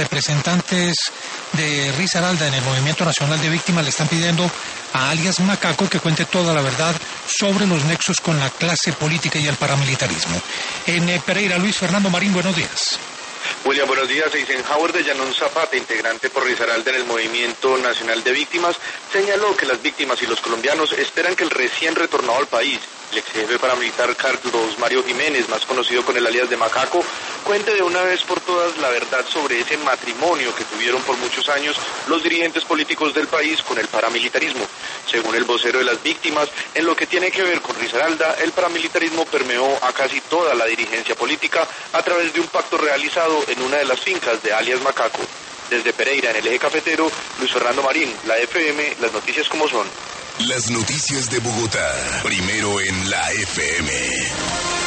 representantes de Risaralda en el Movimiento Nacional de Víctimas le están pidiendo a alias Macaco que cuente toda la verdad sobre los nexos con la clase política y el paramilitarismo. En Pereira, Luis Fernando Marín, buenos días. William, buenos días. Eisenhower de Llanón Zapata, integrante por Risaralda en el Movimiento Nacional de Víctimas, señaló que las víctimas y los colombianos esperan que el recién retornado al país, el ex jefe paramilitar Carlos Mario Jiménez, más conocido con el alias de Macaco, cuente de una vez por todas la verdad sobre ese matrimonio que tuvieron por muchos años los dirigentes políticos del país con el paramilitarismo. Según el vocero de las víctimas, en lo que tiene que ver con Risaralda, el paramilitarismo permeó a casi toda la dirigencia política a través de un pacto realizado en una de las fincas de alias Macaco. Desde Pereira, en el eje cafetero, Luis Fernando Marín, la FM, las noticias como son. Las noticias de Bogotá, primero en la FM.